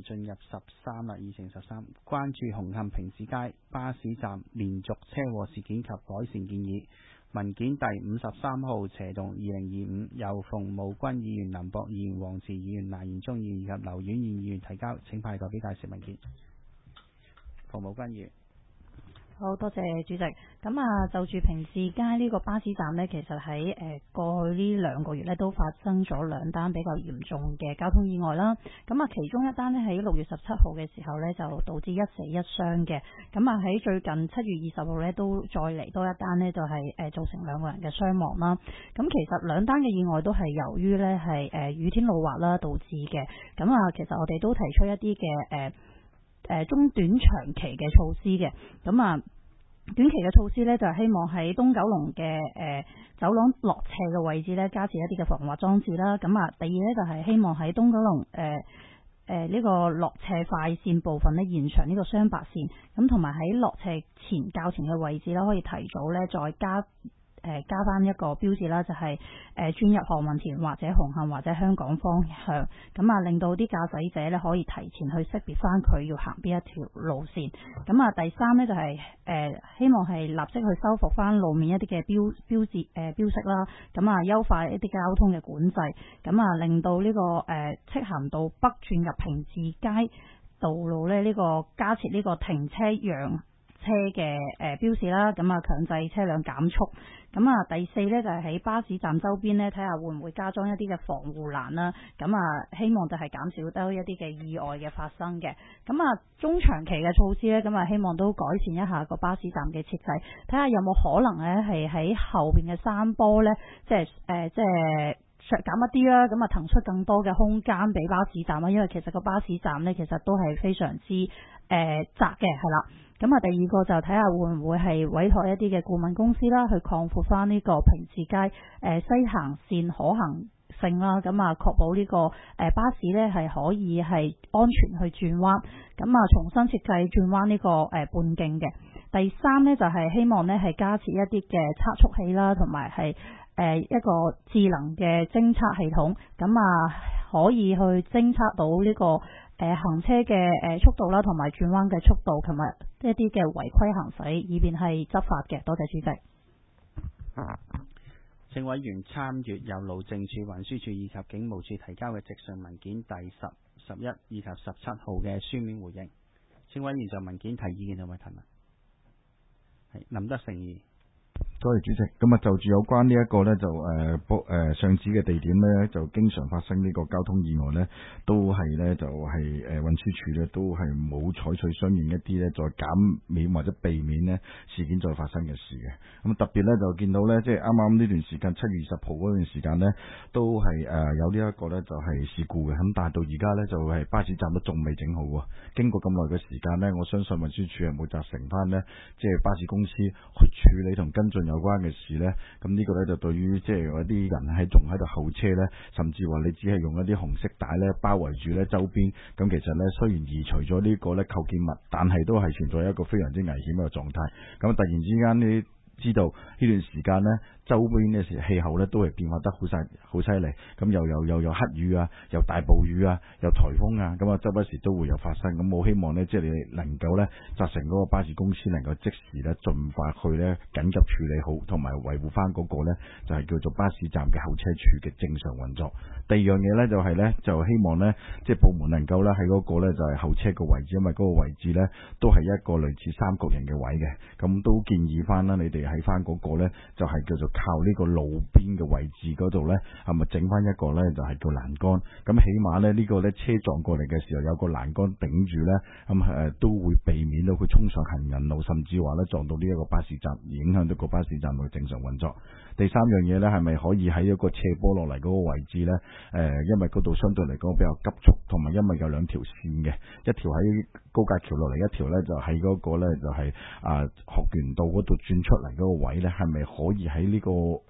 進入13啦，議程13，關注紅磡平市街巴士站連續車禍事件及改善建議。文件第53號斜動2025由馮武軍議員、林博議員、黃慈議員、賴賢忠議員以及劉婉嫻議員提交，請派代表介紹文件。馮武軍議員。 好多謝主席。咁啊，就住平市街呢個巴士站呢，其實喺過去呢2個月呢都發生咗2單比較嚴重嘅交通意外啦。咁啊，其中一單呢喺6月17號嘅時候呢，就導致1死1傷嘅。咁啊，喺最近7月20號呢，都再嚟多一單呢，就係造成2個人嘅傷亡啦。咁其實2單嘅意外都係由於呢係雨天路滑啦導致嘅。咁啊，其實我哋都提出一啲嘅中短長期嘅措施嘅。咁啊，短期嘅措施呢，就係希望喺東九龍嘅走廊落斜嘅位置呢，加設一啲嘅防滑裝置啦。咁啊，第二呢，就係希望喺東九龍呢個落斜快線部分呢，延長呢個雙白線。咁同埋喺落斜較前嘅位置呢，可以提早呢再加翻一個標誌啦，就係轉入何文田或者紅磡或者香港方向，咁啊令到啲駕駛者咧可以提前去識別翻佢要行邊一條路線。咁啊，第三咧就係希望係立即去修復翻路面一啲嘅標識啦，咁啊優化一啲交通嘅管制，咁啊令到呢個漆咸道北轉入平治街道路咧呢個加設呢個停車讓車嘅標示啦，咁啊強制車輛減速。咁啊，第四呢，就係喺巴士站周邊呢，睇下會唔會加裝一啲嘅防護欄啦。咁啊，希望就係減少多一啲嘅意外嘅發生嘅。咁啊，中長期嘅措施呢，咁啊希望都改善一下個巴士站嘅設計，睇下有冇可能呢係喺後邊嘅山坡呢，即係削減一啲啦，咁啊騰出更多嘅空間俾巴士站啦。因為其實個巴士站呢，其實都係非常之窄嘅，係啦。咁啊，第二個就睇下會唔會係委託一啲嘅顧問公司啦，去擴闊翻呢個平治街西行線可行性啦。咁啊，確保呢個巴士呢係可以係安全去轉彎。咁啊，重新設計轉彎呢個半徑嘅。第三呢，就係希望呢係加設一啲嘅測速器啦，同埋係一個智能嘅偵測系統。咁啊，可以去偵測到呢個行車嘅速度啦，同埋轉彎嘅速度，同埋一啲嘅違規行駛，以便係執法嘅。多謝主席。 請委員參閱由路政署、運輸署以及警務處提交嘅直述文件第10、11以及17號嘅書面回應。請委員就文件提意見同埋提問。林德成議員。 多謝主席。咁啊，就住有關呢一個呢，就上址嘅地點呢，就經常發生呢個交通意外呢，都係呢，就係運輸署呢，都係冇採取相應一啲呢，再減免或者避免呢事件再發生嘅事嘅。咁特別呢，就見到呢，即係啱啱呢段時間7月20號嗰段時間呢，都係有呢一個呢，就係事故嘅。咁但係到而家呢，就係巴士站都仲未整好喎。經過咁耐嘅時間呢，我相信運輸署係冇責成翻呢，即係巴士公司去處理同跟進有關嘅事呢。咁呢個呢，就對於即係有一啲人仲喺度候車呢，甚至話你只係用一啲紅色帶呢包圍住呢周邊，咁其實呢，雖然移除咗呢個呢構建物，但係都係存在一個非常之危險嘅狀態。咁突然之間你知道呢段時間呢，周邊嘅氣候呢都係變化得好犀利，咁又有黑雨啊，又大暴雨啊，又颱風啊，咁啊周不時都會有發生。咁我希望呢，即係你能夠呢，責成嗰個巴士公司能夠即時呢，盡快去呢緊急處理好，同埋維護翻嗰個呢，就係叫做巴士站嘅候車處嘅正常運作。第二樣嘢呢，就係呢，就希望呢，即係部門能夠呢，喺嗰個呢，就係候車嘅位置，因為嗰個位置呢，都係一個類似三角形嘅位嘅，咁都建議翻啦，你哋喺翻嗰個呢，就係叫做靠呢個路邊嘅位置嗰度呢，係咪整翻一個呢，就係叫欄杆，咁起碼呢，呢個呢，車撞過嚟嘅時候有個欄杆頂住呢，咁都會避免到佢衝上行人路，甚至話呢，撞到呢一個巴士站，影響到個巴士站嘅正常運作。第三樣嘢呢，係咪可以喺一個斜坡落嚟嗰個位置呢？因為嗰度相對嚟講比較急促，同埋因為有兩條線嘅，一條喺高架橋落嚟，一條呢就喺嗰個呢，就係學園道嗰度轉出嚟嗰個位呢，係咪可以喺呢個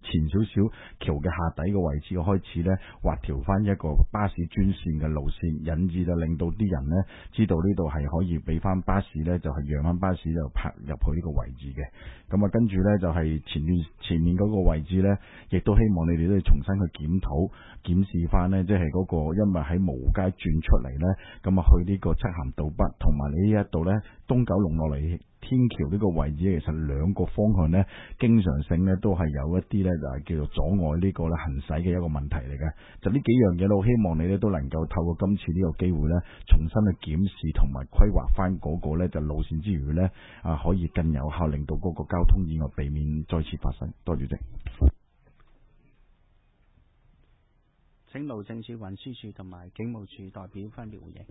前少少橋嘅下底嘅位置開始咧劃條翻一個巴士專線嘅路線，引致就令到啲人咧知道呢度係可以俾翻巴士咧就係讓翻巴士就泊入去呢個位置嘅。咁啊跟住咧就係前面嗰個位置咧，亦都希望你哋都要重新去檢視翻咧，即係嗰個因為喺蕪湖街轉出嚟咧，咁啊去呢個漆咸道北同埋你呢一度咧東九龍落嚟天橋呢個位置，其實兩個方向咧，經常性咧都係有一啲咧就係叫做阻礙呢個咧行駛嘅一個問題嚟嘅。就呢幾樣嘢，我希望你咧都能夠透過今次呢個機會咧，重新去檢視同埋規劃翻嗰個咧就路線之餘咧，可以更有效令到嗰個交通意外避免再次發生。多謝主席。 請路政署、運輸署同埋警務處代表分別回應。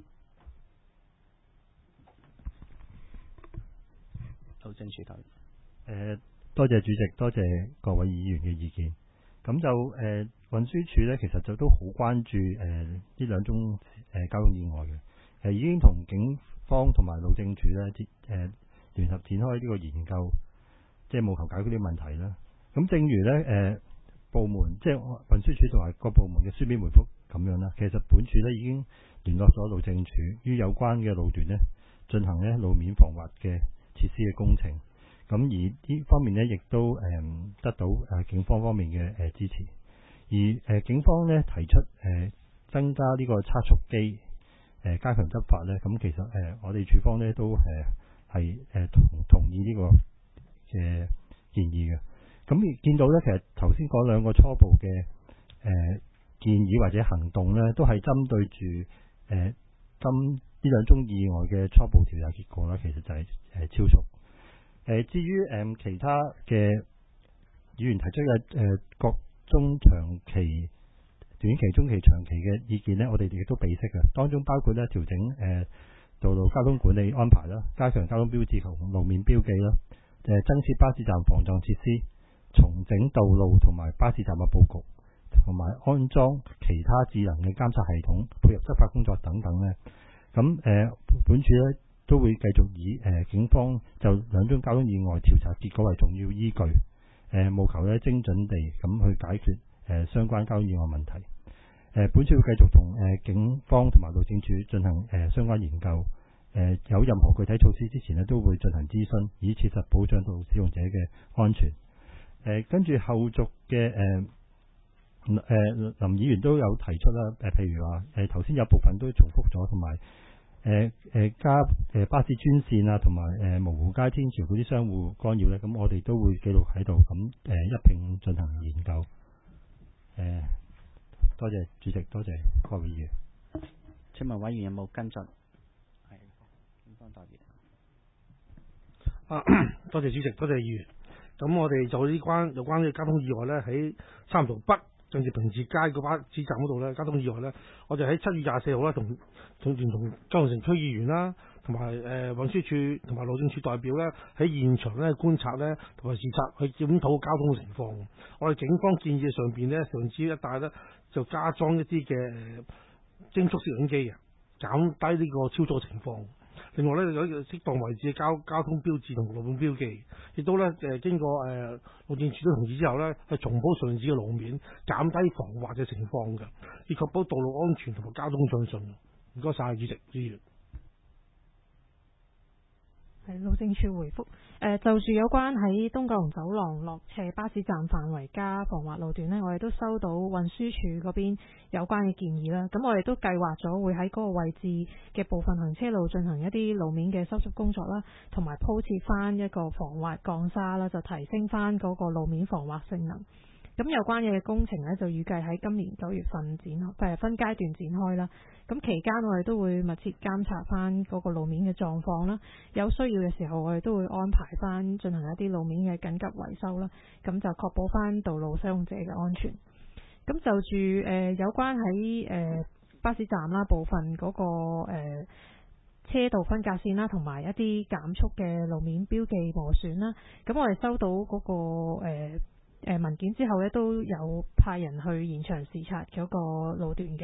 路政署代表。 多謝主席，多謝各位議員嘅意見。咁就運輸署呢，其實就都好關注呢兩宗交通意外嘅。已經同警方同埋路政署呢聯合展開呢個研究，即係務求解決呢啲問題啦。咁正如呢部門即係運輸署同埋各部門嘅書面回覆咁樣啦，其實本署呢已經聯絡咗路政署於有關嘅路段呢進行呢路面防滑嘅設施嘅工程。咁而呢方面呢，亦都得到警方方面嘅支持。而警方呢提出增加呢個測速機，加強執法呢。咁其實我哋署方呢都係同意呢個嘅建議嘅。咁見到呢，其實頭先嗰兩個初步嘅建議或者行動呢，都係針對住呢兩宗意外嘅初步調查結果啦。其實就係超速。至於其他嘅議員提出嘅各中長期、短期、中期、長期嘅意見呢，我哋亦都備悉嘅。當中包括咧調整道路交通管理安排啦，加強交通標誌同路面標記啦，增設巴士站防撞設施，重整道路同埋巴士站嘅佈局，同埋安裝其他智能嘅監察系統，配合執法工作等等呢。咁本署呢都會繼續以警方就兩宗交通意外調查結果為重要依據，務求咧精準地咁去解決相關交通意外問題。本署會繼續同警方同埋路政署進行相關研究，有任何具體措施之前呢都會進行諮詢，以切實保障道路使用者嘅安全。跟住後續嘅林議員都有提出啦，譬如話頭先有部分都重複咗，同埋加巴士專線啊，同埋蕪湖街天橋嗰啲相互干擾咧，咁我哋都會記錄喺度，咁一併進行研究。多謝主席，多謝各位議員。 請問委員有冇跟進？係警方代表。 多謝主席，多謝議員。咁我哋就有關呢個交通意外咧，喺三條北近住平治街個巴士站嗰度咧，交通意外咧，我哋喺7月24號咧，同九龍城區議員啦，同埋運輸署同埋路政署代表咧，喺現場咧觀察咧，同埋視察去檢討交通嘅情況。我哋警方建議上邊咧，上址一帶咧就加裝一啲嘅偵速攝影機嘅，減低呢個超速情況。另外咧，有適當位置嘅交通標誌同路面標記，亦都咧經過路政署都同意之後咧，係重鋪上址嘅路面，減低防滑嘅情況嘅，以確保道路安全同埋交通暢順。唔該晒，主席議員。 係路政署回覆，就住有關喺東九龍走廊落斜巴士站範圍加防滑路段呢，我哋都收到運輸署嗰邊有關嘅建議啦。咁我哋都計劃咗會喺嗰個位置嘅部分行車路進行一啲路面嘅修葺工作啦，同埋鋪設翻一個防滑鋼沙啦，就提升翻嗰個路面防滑性能。咁有關嘅工程呢，就預計喺今年9月份分階段展開啦。咁期間我哋都會密切監察翻嗰個路面嘅狀況啦。有需要嘅時候，我哋都會安排翻進行一啲路面嘅緊急維修啦。咁就確保翻道路使用者嘅安全。咁就住有關喺巴士站啦部分嗰個車道分隔線啦，同埋一啲減速嘅路面標記磨損啦。咁我哋收到嗰個文件之後咧，都有派人去現場視察嗰個路段嘅。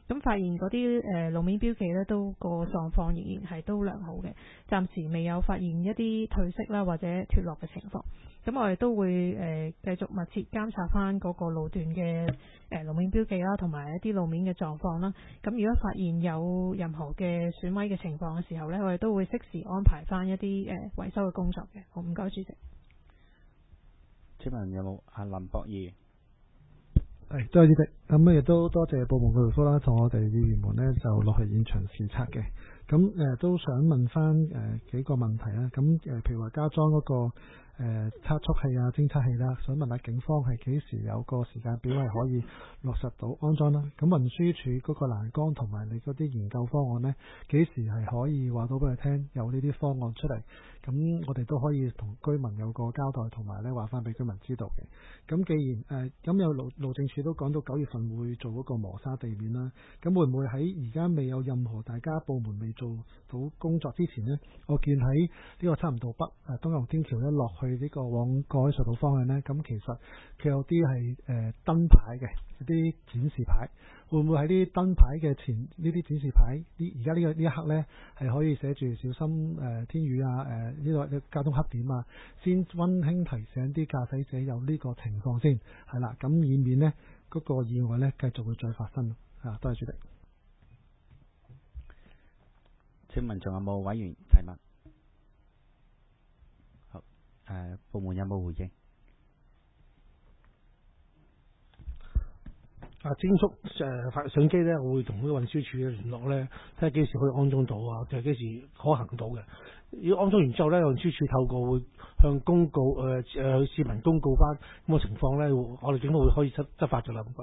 咁發現嗰啲路面標記呢都個狀況仍然係都良好嘅，暫時未有發現一啲褪色啦或者脫落嘅情況。咁我哋都會繼續密切監察翻嗰個路段嘅路面標記啦，同埋一啲路面嘅狀況啦。咁如果發現有任何嘅損毀嘅情況嘅時候呢，我哋都會適時安排翻一啲維修嘅工作嘅。好，唔該主席。 請問有冇阿林博義？ 多謝主席。咁亦都多謝部門嘅回覆啦，同我哋議員們呢就落去現場視察嘅。咁都想問翻幾個問題啦。咁譬如話加裝嗰個測速器啊、偵測器啦，想問下警方係幾時有個時間表係可以落實到安裝啦？咁運輸署嗰個欄杆同埋你嗰啲研究方案呢，幾時係可以話到俾佢聽有呢啲方案出嚟？咁我哋都可以同居民有個交代，同埋呢話翻俾居民知道嘅。咁既然咁有路政署都講到9月份會做嗰個磨砂地面啦，咁會唔會喺而家未有任何大家部門未做到工作之前呢？我見喺呢個差唔多北東九龍天橋一落去呢個往過海隧道方向呢，咁其實佢有啲係燈牌嘅，有啲展示牌，會唔會喺啲燈牌嘅前呢啲展示牌，而家呢一刻呢，係可以寫住小心天雨啊，呢個交通黑點啊，先溫馨提醒啲駕駛者有呢個情況先，係啦，咁以免呢嗰個意外呢繼續會再發生啊！多謝主席。 請問仲有冇委員提問？好，部門有冇回應？ 偵速相機咧，我會同呢個運輸署嘅聯絡咧，睇下幾時可以安裝到啊，定係幾時可行到嘅。如果安裝完之後咧，運輸署透過會向公告市民公告翻咁嘅情況咧，我哋警方會可以執法㗎啦。唔該。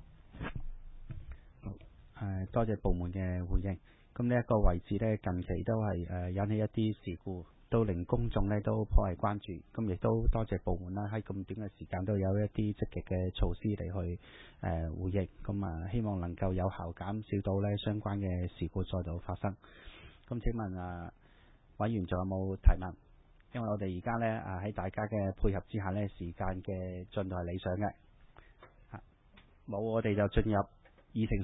多謝部門嘅回應。咁呢一個位置呢，近期都係引起一啲事故，都令公眾呢都頗為關注。咁亦都多謝部門啦，喺咁短嘅時間都有一啲積極嘅措施嚟去回應。咁希望能夠有效減少到呢相關嘅事故再度發生。咁請問委員仲有冇提問？因為我哋而家呢喺大家嘅配合之下呢，時間嘅進度係理想嘅。冇，我哋就進入議程